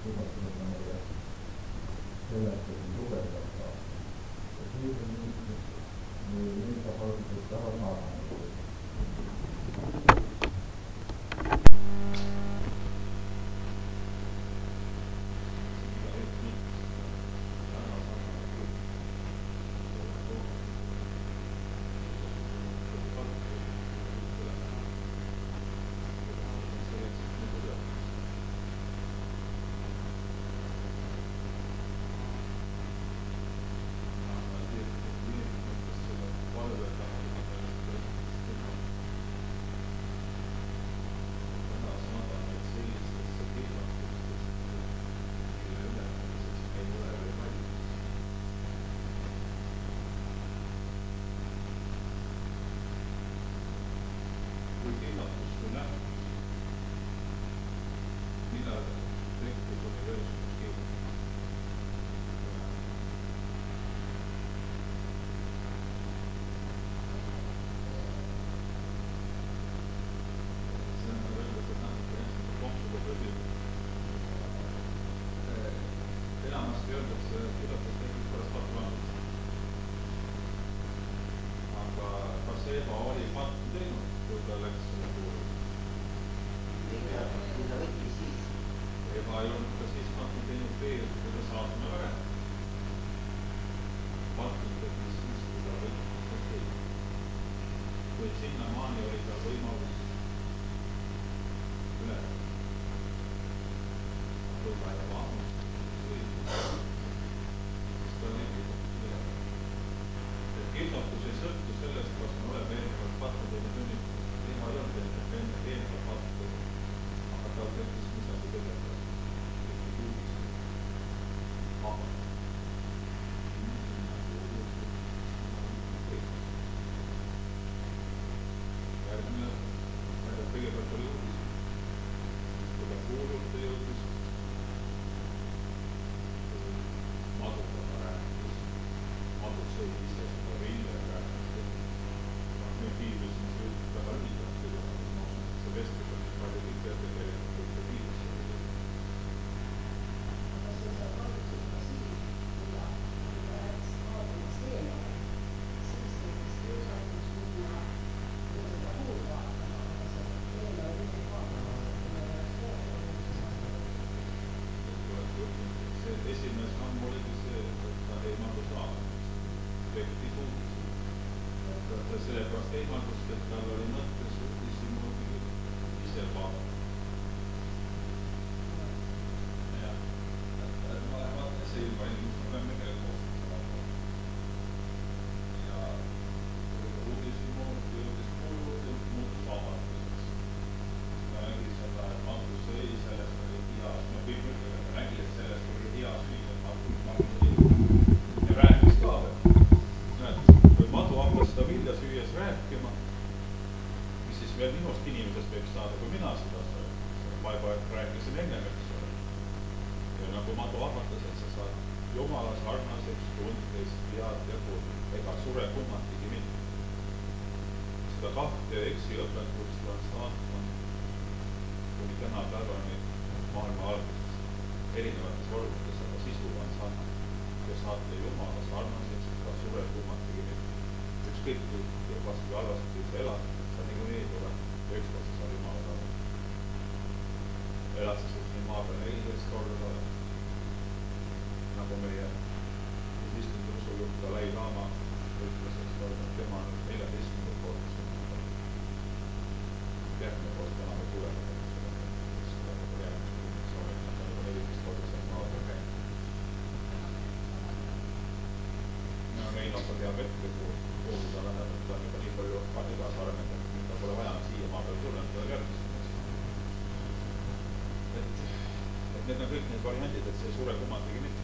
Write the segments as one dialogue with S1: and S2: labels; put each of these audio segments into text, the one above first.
S1: Need on kõik need variandid, et see sure kummatigi mitte.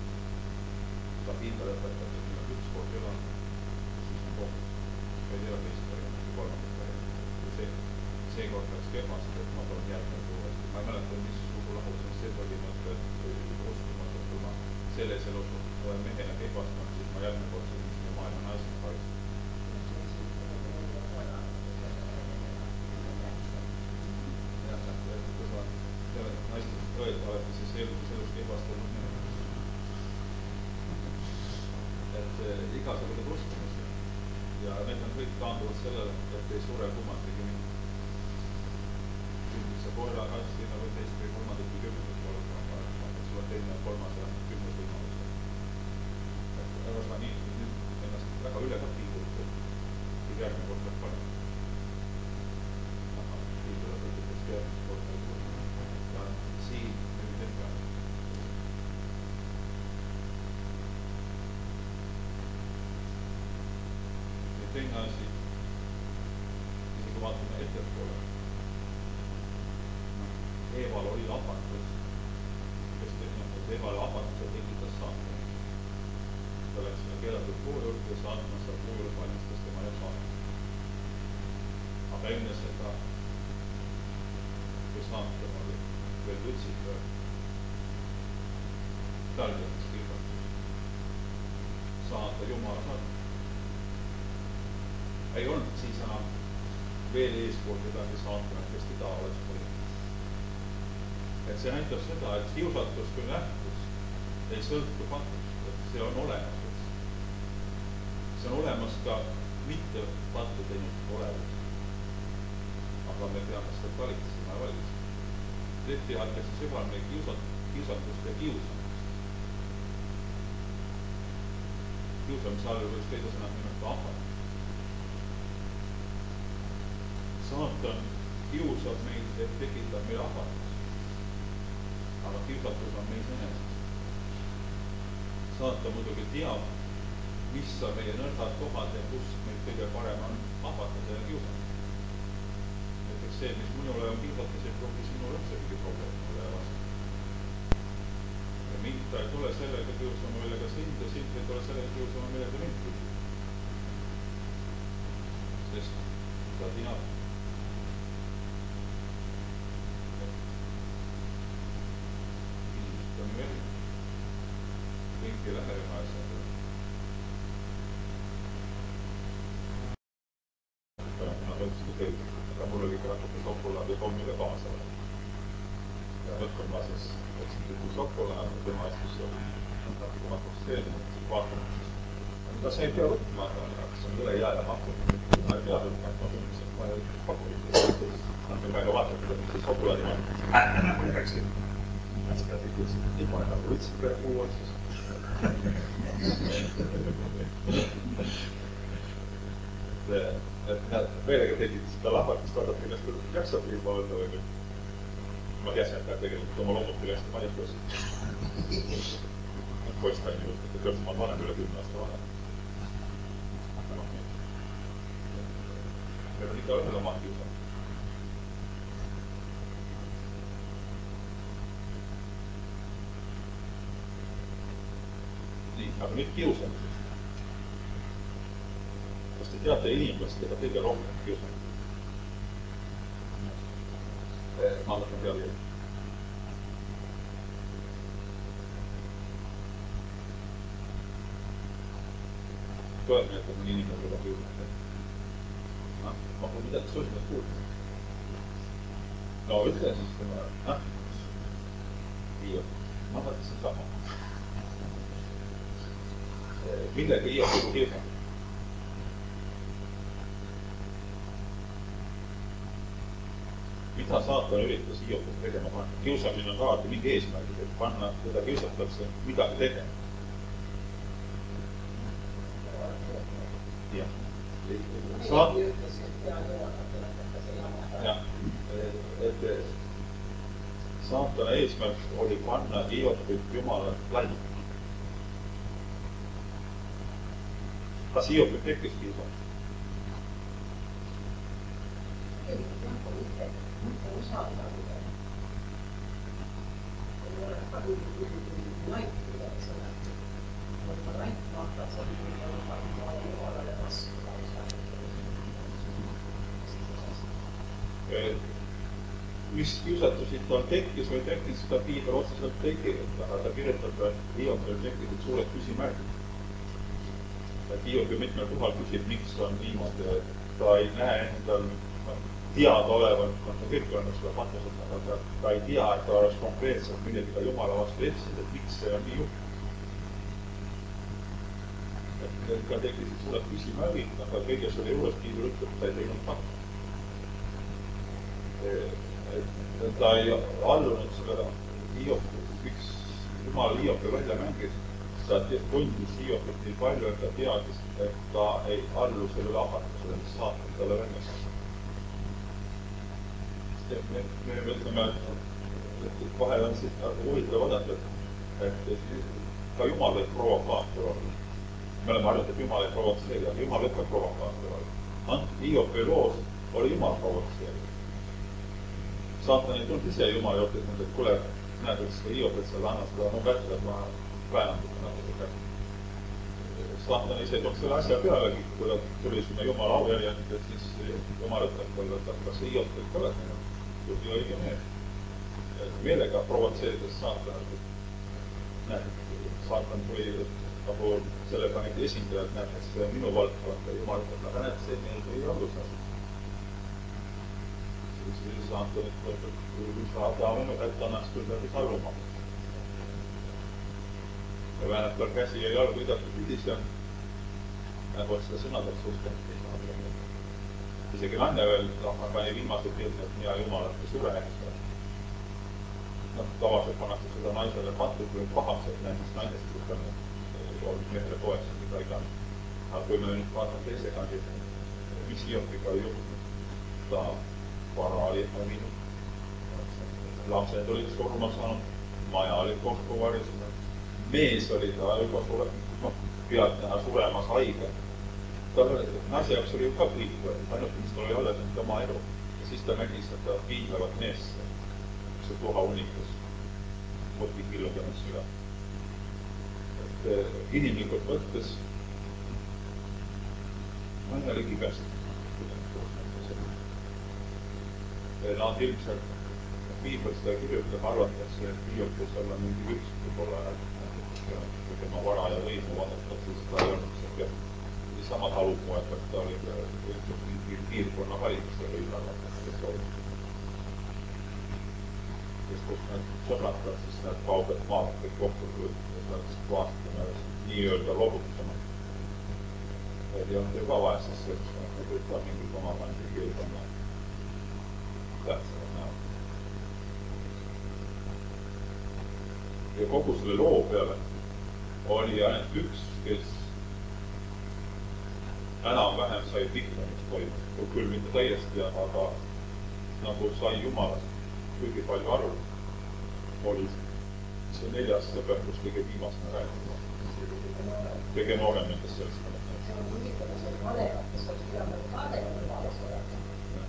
S1: Saab hinda lõpetada, et meil on üks kord üle, siis on kohtus. Või ei ole teist varianti, kolmandat varianti. Kui seekord läks kehvasti, et ma toon järgmine uuesti. Ma ei mäleta, mis sugulahu see oli, et uskumatult, kui ma selles elus olen mehena kehvastanud, siis ma järgmine kord siin maailma naised karistan. Naised tõed olete siis eeldusel ebastabiilne nimekord. Et igasugused uskumused ja need on kõik taanduvad sellele, et ei sure kummategi mind. Kündis sa koera astina või teist või kolmandat või kümnendat korda, et sulle teine, kolmas ja kümnes võimalus. Aga sa nii ennast väga üle ka piidud, et järgmine kord läheb parem. Aga piidud õigutest järgmine kord läheb parem. Ja siin nüüd hetke. Ja teine asi, isegi kui vaatame ettepoole, Eeval oli ahvatlus, kes Eevale ahvatluse tekitas saata. Ta läks sinna keelatud puu juurde ja saatma seal puu juures valmistas tema ja saata. Aga enne seda, kui saata oli veel Lutsifer, tal tekkis kiusatus saada Jumala saata. Ei olnud siis enam veel eespool kedagi saatma, kes teda oleks võinud. Et see näitab seda, et kiusatus kui nähtus ei sõltu patust, et see on olemas. See on olemas ka mitte pattu teinud olevus. Aga me peame seda talitsema ja valitsema. Tehti hakkasi sügavne kiusatust ja kiusamist. Kiusamise all võiks teida sõna nimelt ahvatlus. Saatan kiusab meid, et tekitab meile ahvatlus. Aga kiusatus on meis enesest. Saatan muidugi teab, mis on meie nõrgad kohad ja kus meil kõige parem on ahvatleda ja kiusata. Näiteks see, mis minule on kiusatus, ei pruugi sinule üldse mingi probleem ole vastu. Ja mind ta ei tule sellega kiusama millega sind ja sind ei tule sellega kiusama millega mind küsib. Sest ta teab. Inimesed on ju eri. Kõik ei lähe ühe asja peale. Aga mul oli ikka natuke sokolaadi kommile kaasa. Ja võtkon ma siis võtsin tüki sokolaadi, tema istus seal natuke makuks teedima, vaatama. Aga sa ei pea võtma, see on üle jää ja maku. Ma ei pea võtma, ma tundsin, ma ei paku. Aga väga vaatame, kuidas see sokolaadi ma nagu läksin. Seda tükkisin, ei pane nagu võtsin praegu muu otsus. Et nad meelega tegid seda lahvatist, vaadata, millest ta jaksab ilma öelda või nüüd. Ma teadsin, et ta tegelikult oma loomutil hästi manikas. Poist on ju, et tõesti ma vanem üle 10 aasta vanem. Aga noh, nii. Meil on ikka ühel oma kiusam. Nii, aga nüüd kiusamisest. Kas te teate inimest, keda kõige rohkem kiusab? Ma mõtlen peale. Tuleb meelde, mõni inimene keda kiusab. Ma pole midagi suusinud kuulda. No ütle siis tema. Iiop. Ma mõtlesin sama. Millega Iiop kiusab? Mida saatan üritas Iiopit tegema panna? Kiusamine on alati mingi eesmärgid, et panna, teda kiusatakse midagi tegema. Jah. Et saatana eesmärk oli panna Iiopit Jumala laiali. Kas Iiopit tekkis kiusamine? Mis kiusatusid tal tekkis või tekkis, seda Piibel otseselt ei kirjuta, aga ta kirjutab, et Iiopil tekkisid suured küsimärgid. Iiop ju mitmel kohal küsib, miks on niimoodi, et ta ei näe endal teadaolevalt, kõik on seda patused, aga ta ei tea, et ta oleks konkreetselt millegagi Jumala vastu eksinud, et miks see on nii juhtunud. Et ka tekkisid seda küsimärgid, aga kõige selle juures Piibel ütleb, ta ei teinud pattu. Ta ei allunud seda Hiopi, miks Jumal Hiopi välja mängis, ta tundis Hiopit nii palju, et ta teadis, et ta ei allu sellele ahvatlusele, mis saatan talle välja saab. Me ütleme, et vahel on siit huvitav vaadata, et ka Jumal võib provokaator olla. Me oleme harjunud, et Jumal ei provotseeri, aga Jumal võib ka provokaator olla. Hiopi loos oli Jumal provotseeri. Saatan ei tulnud ise Jumala juurde, et kuule, näed, et seda Hiopit seal anna seda mu kätte, et ma väänam teda natuke kätte. Saatan ise tulnud selle asja pealegi, kui ta tuli sinna Jumala aujärjend, et siis Jumal ütleb talle, et kas see Hiopit ka oled minu? Kui õige meel. Meelega provotseerides Saatan, näed, Saatan tuli nagu sellega neid esindajad, näed, et see on minu valdkond ja Jumal ütleb, aga näed, see meil ei olnud seda. Siis Saatan ütleb, et kui sa taha minu kätte annaks, küll läbi saluma. Ja väänab tal käsi ja jalgu idatud pidis ja näeb seda sõnadeks uskanud. Isegi Lanne veel, ma pani viimased pildi, et mina Jumal, et ta sure, eks. Tavaliselt pannakse seda naisele pattu, kui on pahaks, et näiteks naisest, kus on olnud mehele toeks, mida igan. Aga kui me nüüd vaatame teise kandi, mis Hiopiga ei juhtunud, ta vara oli viinud, lapsed olid surma saanud, maja oli kokku varisenud, mees oli ta juba pealt näha suremas haige. Naise jaoks oli ju ka kõik, ainult mis tal oli alles nüüd oma elu. Ja siis ta nägi seda viilavat meest, see tuha unikas, mõtti killudamas süda. Et inimlikult võttes Anne oli kibest. Nad ilmselt Piibel seda kirjutab, arvatakse, et Hiopis olla mingi üks võib-olla, kui tema vara ja võimu vaadatakse, siis ta ei olnud see sama talupoeg, et ta oli mingi piirkonna valimiste võidava, kes oli. Kes kus need sõbrad, siis need kauged maad kõik kokku tulid, ja saaks vaastama nii-öelda lobutama. Ei olnud ju ka vaesest sellist, et võtta mingid omavahel piirkonna tähtsama näo. Ja kogu selle loo peale oli ainult üks, kes enam-vähem sai pikemist toimus, küll mitte täiesti, aga nagu sai Jumalast kuigi palju aru, oli see 4. sõber, kus kõige viimasena rääkida. Kõige noorem nendest sellest.
S2: See on huvitav, see oli vanemad, kes oli pidanud vanemad Jumalast olema.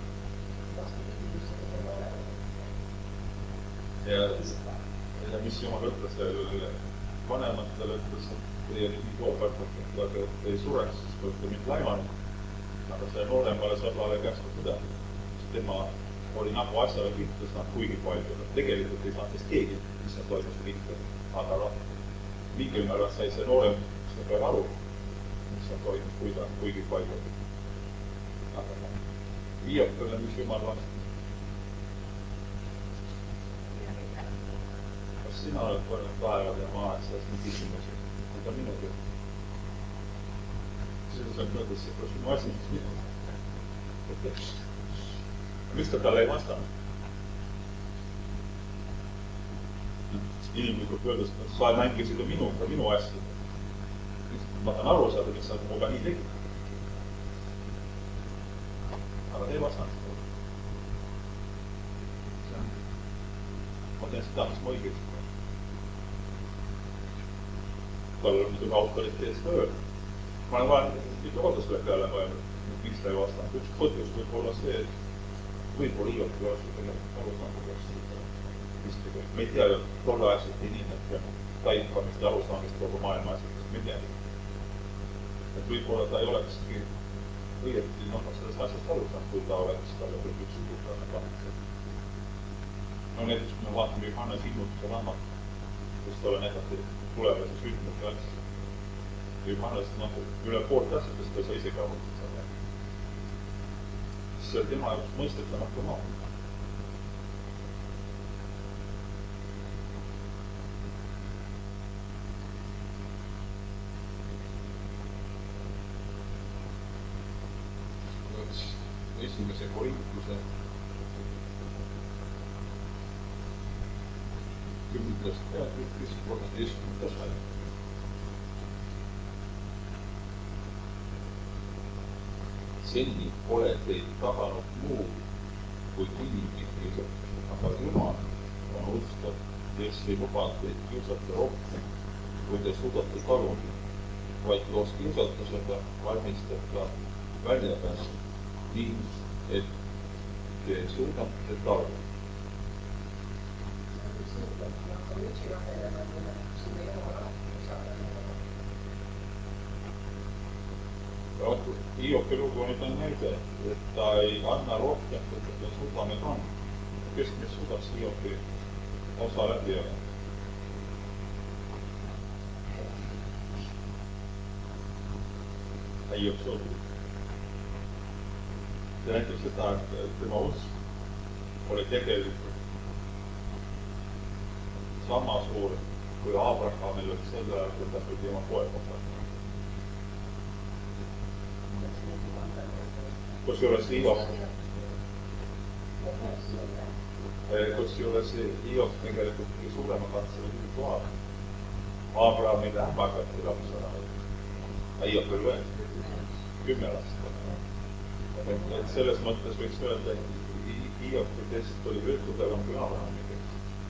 S1: Ja mis Jumal ütles veel vanematele, ütles, et teie nii operdatud, aga ei sureks, siis kui te mind laimanud. Aga see nooremale sõbrale käsku seda, siis tema oli nagu asjale kiitus kuigi palju. Tegelikult ei saanud keegi, mis on toimus kiitus. Aga mingil määral sai see noorem sõber aru, mis on toimus kuigi palju. Aga Hiopile, mis Jumal vastu. Kas sina oled võrnud taevad ja maa, et sellest on küsimusi? Need on minu küll. Siis on mõttes, et kus minu asi mis miks ta talle ei vastanud? Inimlikult öeldes, et sa mängisid ju minuga, minu asja. Ma tahan aru saada, mis sa minuga nii tegid. Aga te ei vastanud. Ma teen seda, mis ma õigeks. Tal on muidugi autoriteetselt öelda. Ma olen vaja mitte kodusele peale mõelnud, miks ta ei vastanud. Üks põhjus võib olla see, et võib-olla Hiopi vastu tegelikult arusaamist. Me ei tea ju tolleaegselt inimet taipamist ja arusaamist kogu maailma asjadest, me ei tea. Et võib-olla ta ei olekski õieti sellest asjast arusaanud, kui ta oleks talle kõik üksikuudane kahjuks. No näiteks, kui me vaatame Johannes ilmutuse raamat, kus talle näidati tulevasi sündmusi asja. Johannes üle poolt asjadest ta sai isegi aru. see oli tema jaoks mõistetlematu maa. Esimese Korintuse 10. peatükis 13. salm. Seni pole teid taganud muu kui inimlik kiusatus, aga Jumal on ustav, kes ei luba teid kiusata rohkem, kui te suudate taluda, vaid koos kiusatusega valmistab ka väljapääsu, nii et te suudate taluda. Hiopi lugu nüüd on näide, et ta ei anna rohkem, kui ta suudame kanda. Kes meist suudaks Hiopi osa läbi jagada? Hiop suudab. See näitab seda, et tema usk oli tegelikult sama suur kui Abrahamil oli selle ajal, kui ta pidi oma poeg ohverdama. Kusjuures Hiop tegelikult kõige suurema katse oli kohal. Abrahamile ähvardati laps ära. Hiop oli võetud 10 last. Et selles mõttes võiks öelda, et Hiopi test oli veel tugevam kui Abrahami test.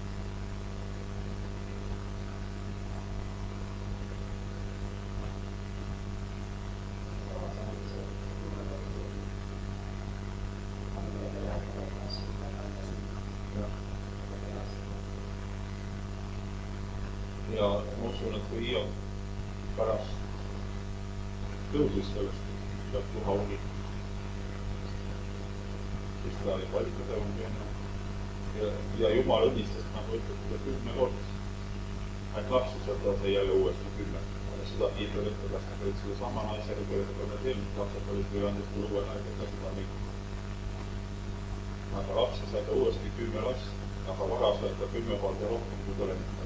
S1: Ja ma usun, et kui Hiop pärast tõusis sellest, peab tuha uni, siis ta oli palju tugevam kui enne. Ja Jumal õnnistas, nagu ütleb, 10 korda. Ainult lapsused sai jälle uuesti 10. Seda Piibel ütleb, et nad olid selle sama naisega, kui nad eelmist lapsed olid või andis kui uue naisega seda mitte. Aga lapse sai ta uuesti 10 last, aga vara sai ta 10 korda rohkem kui tole mitte.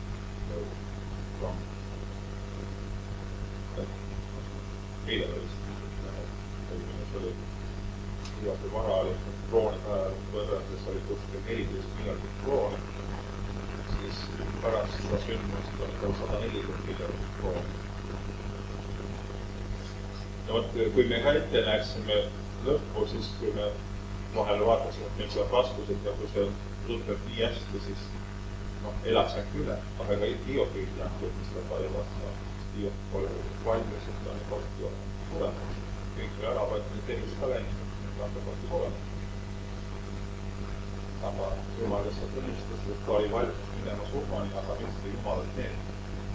S1: Eile oli see Hiopi vara oli kroonide ajal võrreldes oli kuskil 14 miljardit krooni, siis pärast seda sündmust oli tal 140 miljardit krooni. Ja võt, kui me ka ette näeksime lõppu, siis kui me vahel vaatasime, et meil saab vastused ja kui see lõpeb nii hästi, siis elaks äkki üle, aga ka Hiopi nähtud, mis ta palju vasta. Hiop pole valmis, et ta on kordi olemas. Kõik või ära võtnud, tervis ka läinud, nüüd on ta kordi olemas. Aga Jumal lihtsalt õnnistas, et ta oli valmis minema surmani, aga mitte Jumal teeb.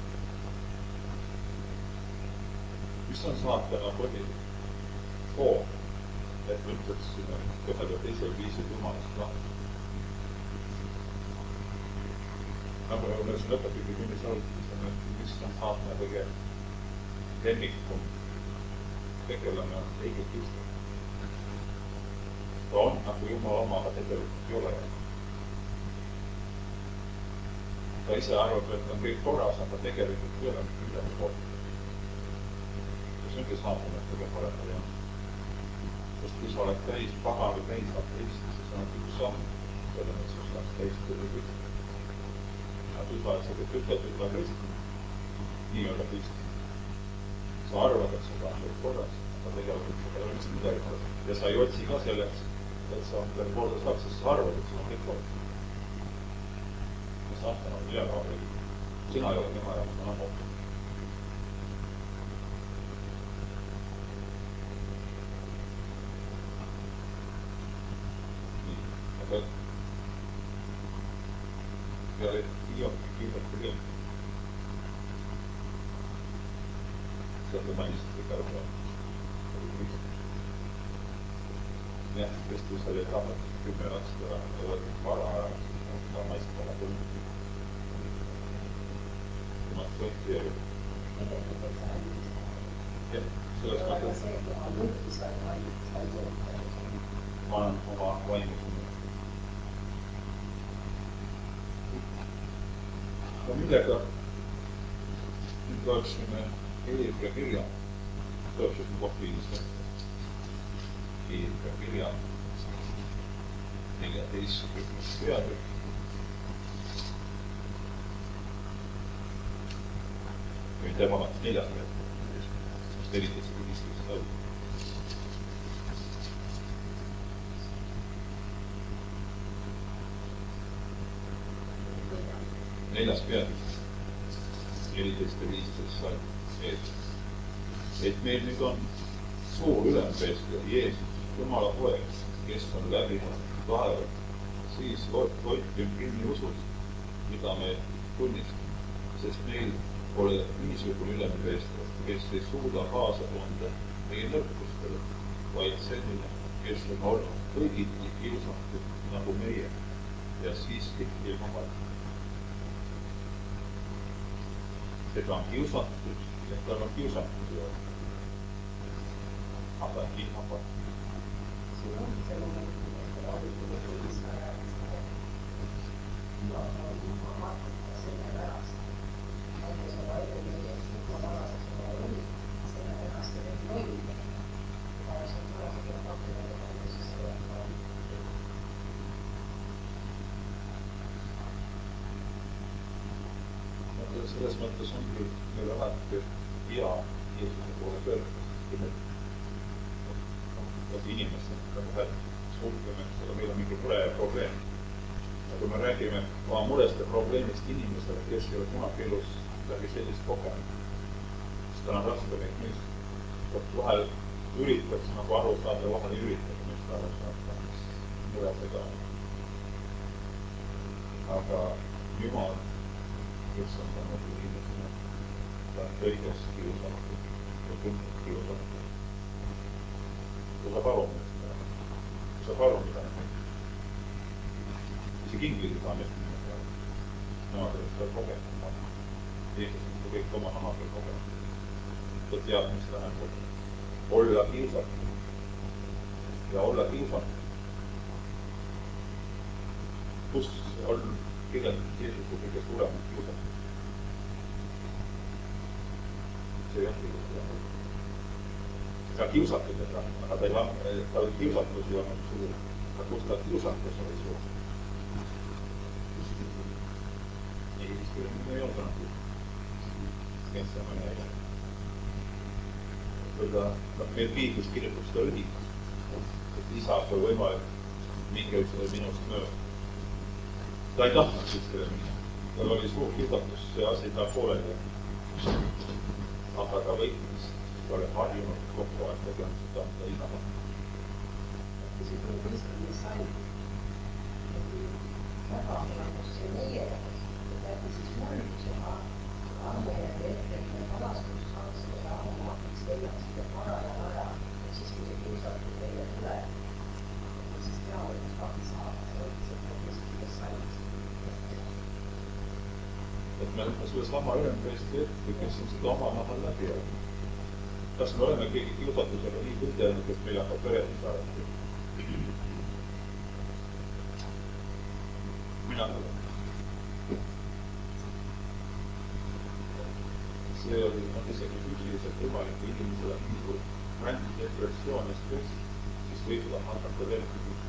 S1: Mis on saatana soov, et me ütleksime ühel või teisel viisil Jumalast lahti? Nagu me siin lõpetigi tunnis arutasime, et mis on saatna kõige lemmikum tegelane õige Kristus. Ta on nagu Jumala oma, aga tegelikult ei ole. Ta ise arvab, et on kõik korras, aga tegelikult ei ole midagi korda. Ja see ongi saatana kõige parem on. Sest kui sa oled täis paga või täis ateist, siis on üks samm, selle mõttes sa oled täis kõige. Kui sa oled seda ütle Kristus, nii on ka Kristus. Sa arvad, et seda on kõik korras, aga tegelikult seda ei ole mitte midagi korras. Ja sa ei otsi ka selleks, et sa midagi korda saaks, sest sa arvad, et seda on kõik korras. Ja saatan on üle ka kõik. Sina ei ole tema jaoks, ta on kohta. Nii, aga peale Hiop kiidab küll. Seda mainistas kõik aru peale. Jah, Kristus oli tabatud 10 last ja võtnud vara ära, ta naist oma tulnud. Tema võtti ja jah, selles mõttes. ma olen oma vaimus. Ja millega nüüd loeksime Hebra kirja, loeksime kohviilist Hebra kirja 14. peatükk. Mitte magat 4. peatükk, 14. ja 15. tõud. Neljas peatükk, 14 ja 15 sai ees. Et meil nüüd on suur ülempreester Jeesus, Jumala poeg, kes on läbinud taevad, siis hoidkem kinni usust, mida me tunnistame, sest meil pole niisugune ülempreester, kes ei suuda kaasa tunda meie nõrkustele, vaid selline, kes on olnud kõigiti kiusatud nagu meie ja siiski ilma vaja. Seda on kiusatud ja tal on kiusatud ja aga ilma vaja.
S2: See on selline, et
S1: selles mõttes ongi meil alati hea Jeesuse poole pöörduda, et inimestega vahel suhtleme, aga meil on mingi mure ja probleem. Ja kui me räägime oma murest ja probleemist inimestele, kes ei ole kunagi elus läbi sellist kogenud, siis tal on raske neid mõista. Vahel üritaks nagu aru saada, vahel ei üritaks meist aru saada, mis muredega on. Aga Jumal, kes on olnud inimesena, ta on kõiges kiusatud ja tundnud kiusatud. Kui saab aru, mida on. See kinglid ei saa meist minna. Nemad olid seal kogenud. Jeesus on kõik oma nahadel kogenud. Ta teab, mis tähendab olla kiusatud. Ja olla kiusatud. Kus on kirjeldatud Jeesus kui kõige suuremat kiusatud? See ei ole kiusatud. Ta kiusatud, aga ta oli kiusatus ja on suur. Aga kus ta kiusatus oli suur? Ei, siis küll ei olnud nagu. Kes on mõne ei. Meil piiblis kirjutab seda õigus, et isas oli võimalik mingi minust mööda. Ta ei tahtnud siskele minna. Tal oli suur kiusatus, see asi ta pooleli. Aga ta võitles, ta oli harjunud kokku aeg tegenud, seda ta ei taha.
S2: See on mõistlik sai. Väga mõnus see meie, et siis mõnusega andmeid ette palastus saaks ja hakkaks tegemast ja parajal ajal. Siis kui see kiusatud teile tuleb, siis teadlikult pakki saada ja õigselt on mõistlikult sai.
S1: Et me selle sama ülempreestri ette, kes on seda oma nahal läbi olnud. Kas me oleme keegi kiusatusega nii võidelnud, et meil hakkab vered saada? Mina olen. See oli isegi füüsiliselt võimalik inimesele mingi rängi depressioon ja stress, siis võib-olla hakata veel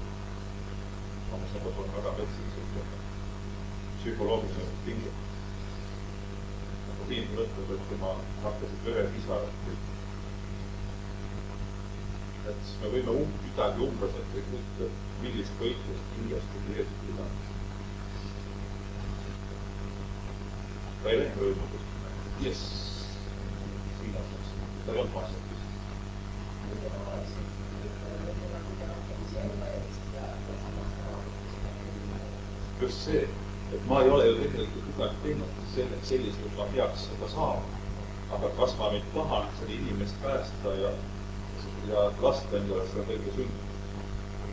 S1: need on väga metsiliselt psühholoogilised tingimused. Nagu Piim mõtleb, et tema hakkasid verepisarad. Et siis me võime midagi umbraselt või mõtta, millist võitlust kindlasti Jeesus pidanud. Ta ei lähe öelnud, et yes, siin on see. Ta ei olnud vastatus. Just see, et ma ei ole ju tegelikult midagi teinud sellist, et ma peaks seda saama. Aga kas ma nüüd tahan selle inimest päästa ja lasta endale seda kõige sündida.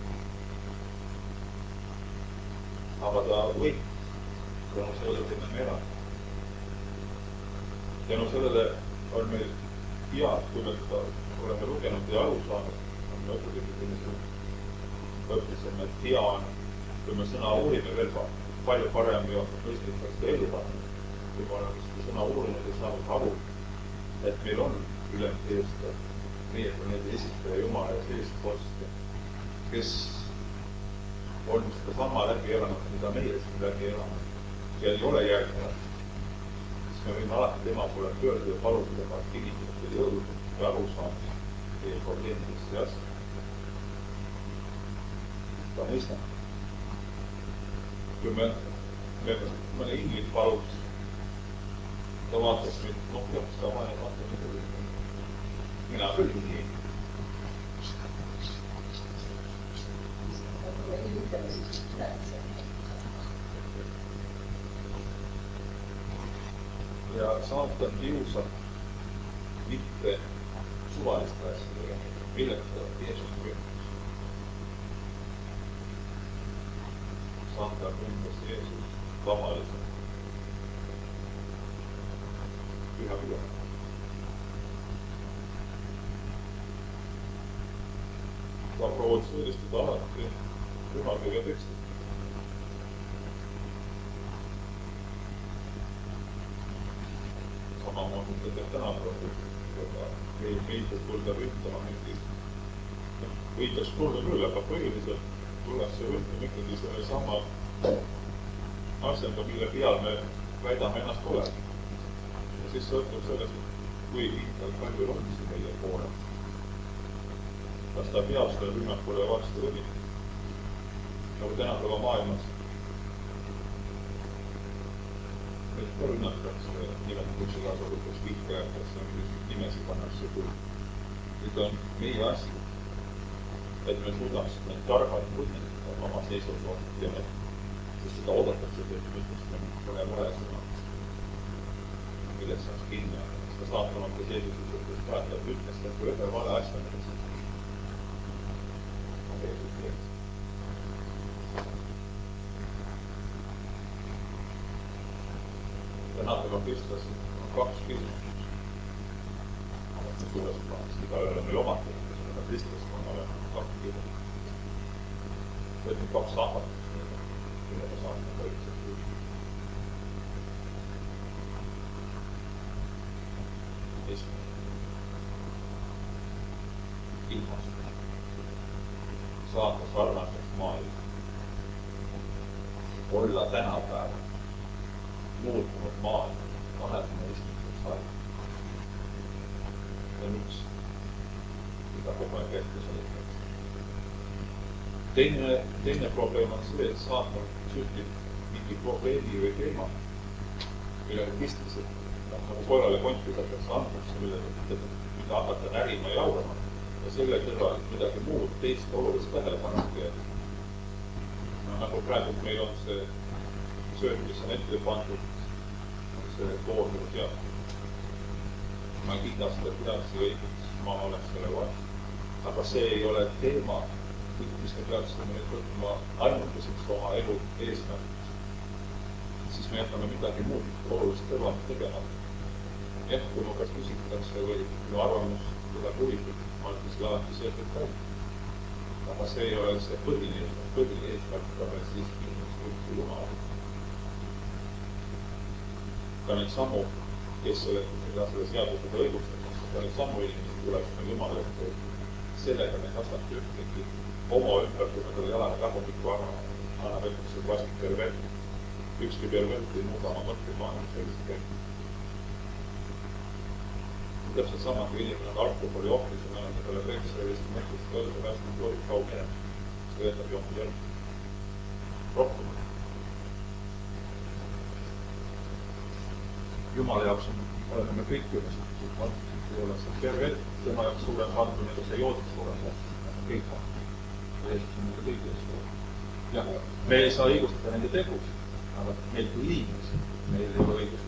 S1: Aga ta võib, tänu sellele teeme me elada. Tänu sellele on meil hea, kui me seda oleme lugenud ja aru saanud, on me õppetegid inimesed. ma ütlesime, et hea on, kui me sõna uurime veel palju parem ja mõistlikult ka ellu panna. Kui me oleme seda sõna uurinud ja saanud aru, et meil on ülemte eest, meie planeedi esitaja Jumala ja sellist post, kes on seda sama läbi elanud, mida meie siin läbi elanud ja ei ole järgnenud, siis me võime alati tema poole pöörduda ja paluda ka kinnitada jõudu ja arusaamist meie probleemidesse ja asjad. Ta mõistab. Kui me mõne inglit paluks, ta vaatas mind, jah, seda vaja vaata mida. Mina küll nii. Ja saatan kiusab mitte suvaliste asjadega, millega Jeesus ründas. Saatan ründas Jeesus tavaliselt püha üle. Ta provotseeristada alati pühakirja teksti. Samamoodi teeb tänapäeval, meil võitlus tulda rüntama mingis. Võitlus tulda küll, aga põhiliselt tuleb see rüntama ikkagi selle sama asjaga, mille peal me väidame ennast olema. Ja siis sõltub sellest, kui viital palju on see meie poole. Kas ta peab selle rünnakule vastu või mitte? Nagu tänapäeva maailmas et ka rünnatakse nimetatakse igasuguseks vihkajatesse, mingisugust nimesi pannakse küll. Nüüd on meie asi, et me suudaks need targad põhjendada oma seisukohti ja sest seda oodatakse, et me ütlesime, pole vale sõna, millest saaks kinni. Seda saatamata seisukohast päätab ütles, et kui ühe vale asja siis on Jeesus teeks. Tänapäeva Kristus on kaks küsimust. Suures plaanis, igaühel on meil omad küsimused, aga Kristus on olemas kaks küsimust. See on kaks ahvatust, millega saame õigselt küsida. Esimene. Ilmast. Saata sarnaseks maailma. Olla tänapäeval. Muutunud maailma, 21. sajand. See on üks, mida kogu aeg ette sõlitaks. Teine probleem on see, et saatan sütib mingi probleemi või teema, millega pistliselt, nagu koerale konti satakse antakse, mida hakata närima ja jaurama ja selle kõrval midagi muud teist olulist tähelepanu teada. Nagu praegu meil on see sööd, mis on ette pandud, see koormus ja ma ei kiida seda kuidagi õigeks, ma oleks selle vastu. Aga see ei ole teema, mis me peaksime nüüd võtma ainukeseks oma elu eesmärgiks. Siis me jätame midagi muud olulist kõrvalt tegemata. Jah, kui mu käest küsitakse või minu arvamus tuleb huvitud, ma ütlen selle alati selgelt välja. Aga see ei ole see põhiline eesmärk, aga siis kindlasti Jumala. Ka neid sammu, kes selle seadusega õigustatakse, ka neid sammu inimesi tuleks meil Jumala ette. Sellega me tasati ühtegi oma ümber, kui me talle jalane rahumikku annab ütleks, et vastik pervert. Ükski pervert ei muuda oma mõttepaanu sellist käinud. Täpselt sama, kui inimene on alkoholi ohvris ja me oleme talle peksa ja Eesti mõtlust kõrge päästnud loodud kaug minema. See võetab johtu jälg. Rohkem. Jumala jaoks oleme me kõik ühesugused vantused, ei ole see pervert, tema jaoks suurem vantu, nagu see joodus suurem vantu. Kõik vantud. Jeesus on nende kõigi ees suurem. Ja me ei saa õigustada nende tegusid, aga meil kui inimesi, meil ei ole õigustada.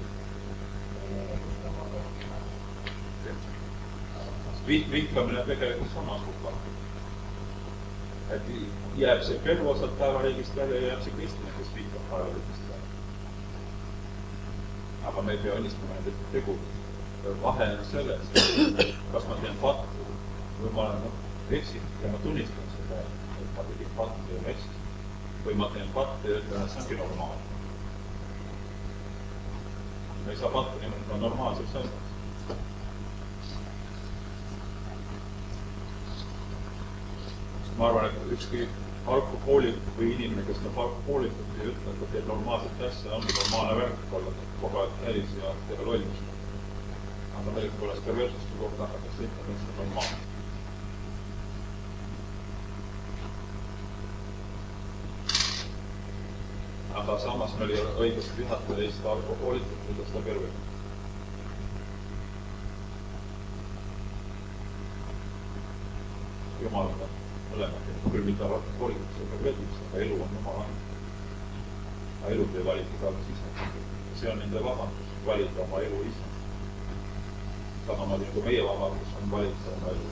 S1: Vihkamine tegelikult samasugune. Et jääb see pervosalt päevariigist välja ja jääb see kristine, kes vihkab päevariigist välja. Aga me ei pea õnnistama nende tegudest. Vahe on selles, kas ma teen faktu või ma olen eksinud ja ma tunnistan seda. et ma tegin patte ja hästi. Või ma teen patte ja ütlen, et see ongi normaalne. Me ei saa patte nimetada normaalseks asjaks. Ma arvan, et ükski alkohoolik või inimene, kes teeb alkohoolikult ei ütle, et ta teeb normaalset asja, ongi normaalne värk olla kogu aeg häis ja teha lollust. Aga meil poleks perversuste kohta hakatakse ütlema, et see on normaalne. Aga samas meil ei ole õigust vihata Eesti alkohoolikult, kuidas ta perversus. Jumal on mõlemad, küll mitte alkohoolikult, see perversus, aga elu on jumal ainult. Aga elu ei valita tagas ise. See on nende vabandus, valida oma elu ise. Samamoodi nagu meie vabandus on valida oma elu.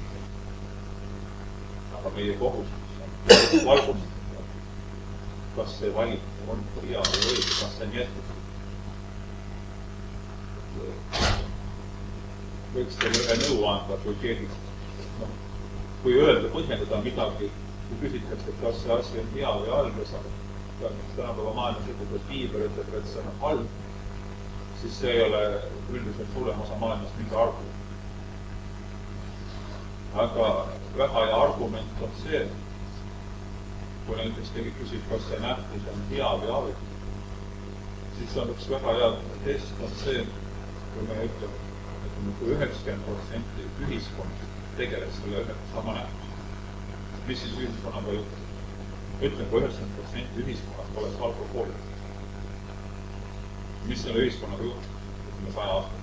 S1: Aga meie kohustus on valgustada, kas see valik on hea või õige, kas see on jätkunud. Võiks teile ühe nõu anda, kui keegi, kui öelda, põhjendada midagi, kui küsitakse, et kas see asi on hea või halb, tänapäeva maailmas ütleb, et piibel ütleb, et see on halb, siis see ei ole üldiselt suurem osa maailmas mingi argument. Aga väga hea argument on see, kui näiteks keegi küsib, kas see nähtus on hea või halb, siis on üks väga hea test on see, kui me ütleme, kui 90% ühiskond tegeleb selle sama nähtusega. Mis siis ühiskonnaga juhtub? Ütlen, kui 90% ühiskonnast oleks alkohoolik. Mis selle ühiskonnaga juhtub? 100 aastat.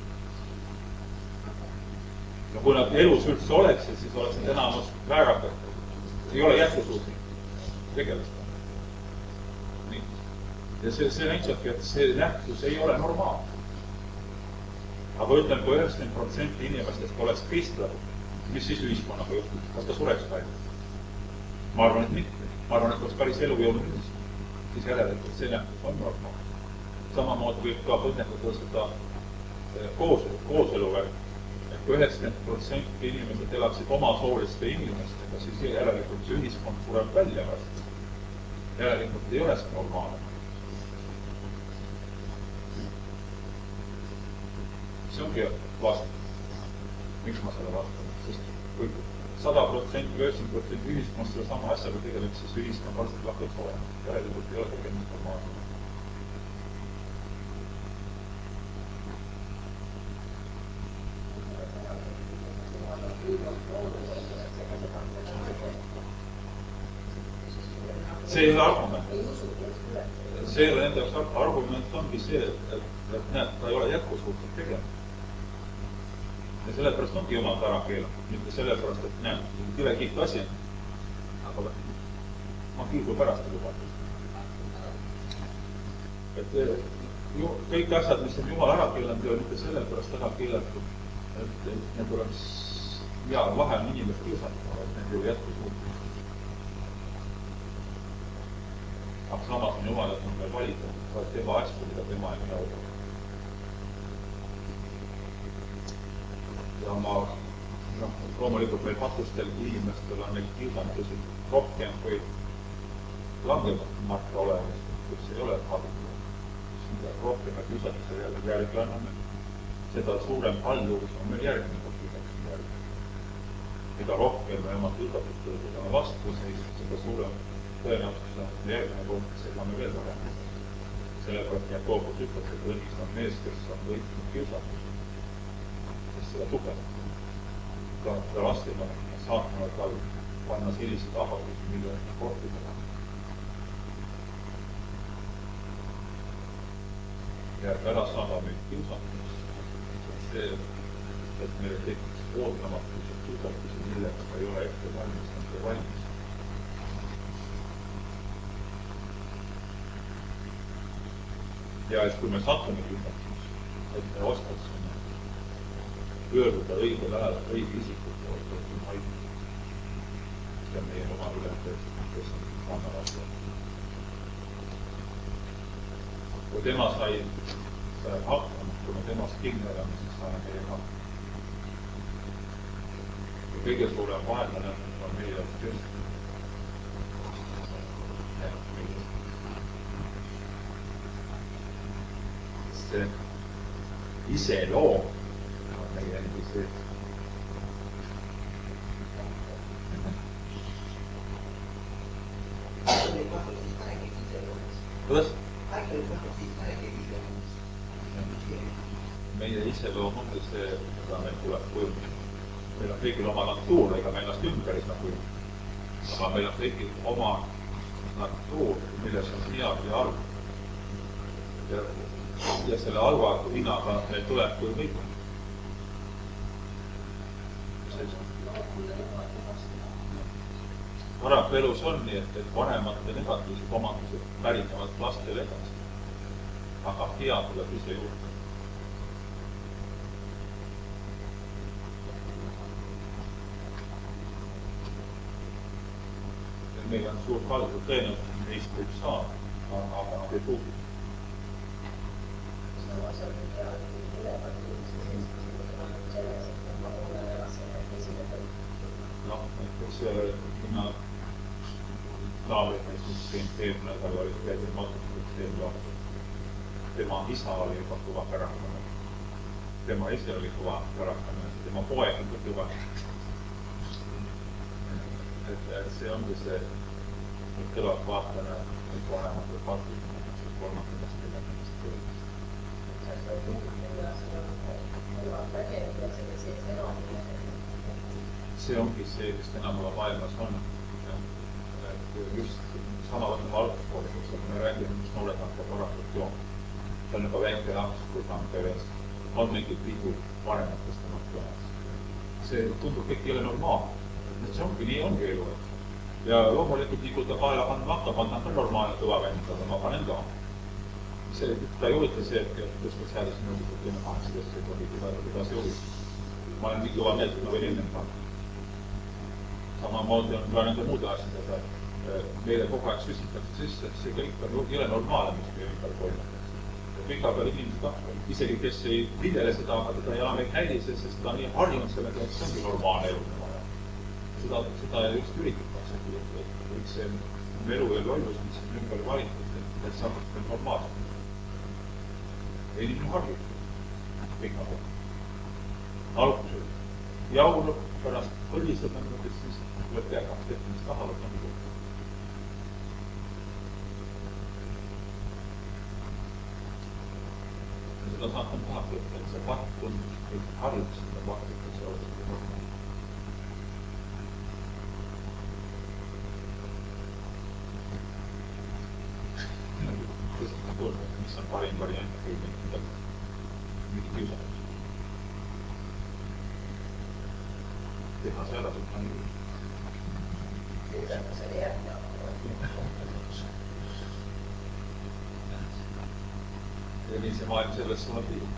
S1: No kui nad elus üldse oleksid, siis oleks need enamus väärakat. Ei ole jätkusuutlik tegeleda. Nii. Ja see näitabki, et see nähtus ei ole normaalne. Aga ütlen, kui 90% inimestest oleks kristlased, mis siis ühiskonnaga juhtub? Kas ta sureks välja? Ma arvan, et mitte. Ma arvan, et oleks päris elujõudnud ühiskond. Siis järelikult see nähtus on normaalne. Samamoodi võib ka põhjendada seda kooseluvärk. Et kui 90% inimesed elaksid omasooliste inimestega, siis järelikult see ühiskond sureb välja. Järelikult ei ole see normaalne. See ongi vastus. Miks ma selle vastan? Sest kui 100% või 90% ühiskonnast selle sama asjaga tegeleb, siis ühiskond varsti lahkeks olema. Järelikult ei ole tegemist normaalne. See ei ole argument. See ei ole nende jaoks argument ongi see, et näed, ta ei ole jätkusuutlik tegema. Ja sellepärast ongi jumal ära keelatud, mitte sellepärast, et näed, kivekiht asi, aga ma kiigu pärast ei lubatud. Et kõik asjad, mis on jumal ära keelanud, ei ole mitte sellepärast ära keelatud, et need oleks hea vahe on inimest kiusata, et need ei ole jätkusuutlik. Aga samas on jumal, et on meil valida, et tema asju, mida tema ei nõuda. Ja ma, loomulikult meil patustel inimestel on neid kiusandusi rohkem kui langemat marka olemas, kus ei ole patustel. Mida rohkem me kiusandusi järgi anname, seda suurem halduvus on meil järgmine kiusandusi järgi. Mida rohkem me oma kiusatustele tuleme vastu, seda suurem tõenäoliselt on järgmine punkt, seda me veel varem. Sellepärast Jakobus ütleb, et õnnis on mees, kes on võitnud kiusatus. Seda tugevalt. Ta lastima saatma tal panna sellised ahadusi, mille kortidega. Ja ära saada meid kiusatus. See, et meil tekiks ootamatus ja kiusatusi, millega ei ole ette valmistanud ja valmis. Ja et kui me satume kiusatus, et me oskaksime pöörduda õigel ajal õige isikute ootamatud haigust. See on meie oma ülemteest, kes on saama vastu. Kui tema sai hakkama, kui me temast kinni oleme, siis saame meie hakkama. Kõige suurem vaenlane on meie jaoks Kristus. see iseloom on meie endi sees. Kuidas? Meie iseloom ongi see, mida meil tuleb kujundada. Meil on kõigil oma natuur, ega me ennast ümber ei saa kujundada. Aga meil on kõigil oma natuur, milles on head ja halb. Ja selle halva hinnaga meil tuleb kujundada. Paraku elus on nii, et vanemate negatiivsed omadused pärinevad lastele edasi. Aga hea tuleb ise juurde. Meil on suur kaldu tõenäoliselt, neist võib saada, aga nad ei puudu. Noh, näiteks mina naabrit, mis eelmine nädal oli käinud matustust, tema isa oli juba kõva pärakane. Tema ise oli kõva pärakane, tema poeg on ka kõva. Et see ongi see, et kõlab vaatame nüüd vanemate partid, kolmandast millegast töödest. See ongi see, mis tänapäeva maailmas on. Just sama võtame algskooli, kus me räägime, mis noored hakkab varakult jooma. See on juba väike laps, kui ta on peres. On mingid vigu vanematest temast joas. See tundub kõik ei ole normaalne. See ongi, nii ongi elu. Ja loomulikult nii, kui ta kaela kandma hakkab, on ka normaalne kõva vend, aga ma panen ka. Ta ei olita see, et tõstas seadus nõulikult enne 18 sekundit, kuidas ei olita. Ma olen nii kõva meelt, et ma võin ennem panna. Samamoodi on ka nende muude asjadega, et meile kogu aeg süstitakse sisse, et see kõik ei ole normaalne, mis meie ümber toimutakse. Pika peal inimesed hakkavad, isegi kes ei pidele seda, aga teda ei enam ei häirise, sest ta on nii harjunud sellega, et see ongi normaalne elu. Seda just üritatakse, et see elu ja lollus, mis on ümber valitud, et see hakkab normaalselt. Inimene harjub pika peal. Algusel jaunub, pärast põliseb, et siis tuleb peaga, et mis tahavad nagu kokku. Seda saatan tahab võtta, et see vaht tundus, et harjub seda vahtit, et see oleks normaalne. Mis on parim variant, kui mingi kiusatus. Teha see edasi, et on nii. Kiusatus oli järgmine. Ja nii see maailm selles suunab liiga.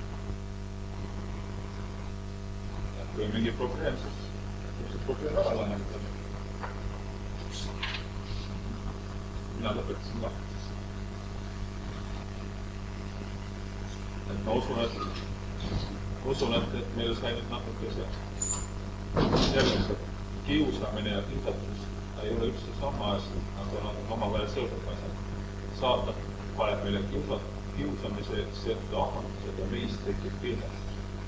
S1: Kui on mingi probleem, siis see probleem ära lahendada. Mina lõpetasin lahti. Ma usun, et meil sai nüüd natuke see järgmised kiusamine ja kiusatus ei ole üldse sama asi, aga nad on omavahel seotud asjad. Saatan paneb meile kiusamise seotud ahvatlused ja meist tekib kiusatus.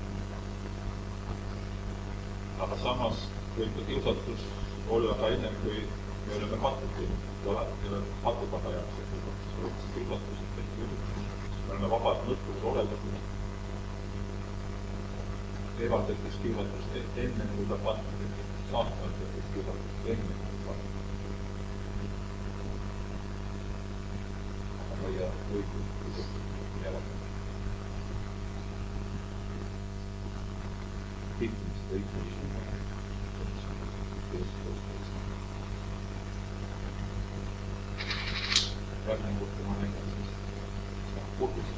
S1: Aga samas võib ka kiusatus olla ka enne, kui me oleme kattunud. Kattupada jaoks, et kiusatused tekib. Me oleme vabad mõtlused oledatud. Eval tekkis kiusatus enne, kui ta patnud, et saatan tekkis kiusatus enne, kui ta patnud. Aga meie õigus jäävad. Kittimist õigus. Rääkingute ma näidan siis kurgused.